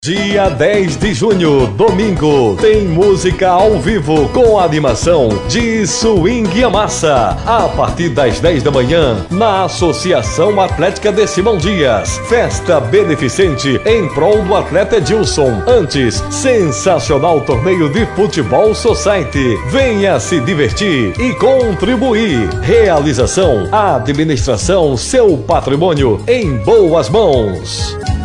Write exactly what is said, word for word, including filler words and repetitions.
Dia dez de junho, domingo, tem música ao vivo com a animação de Swing Amassa. A partir das dez da manhã, na Associação Atlética de Simão Dias. Festa beneficente em prol do atleta Edilson. Antes, sensacional torneio de Futebol Society. Venha se divertir e contribuir. Realização, administração, seu patrimônio em boas mãos.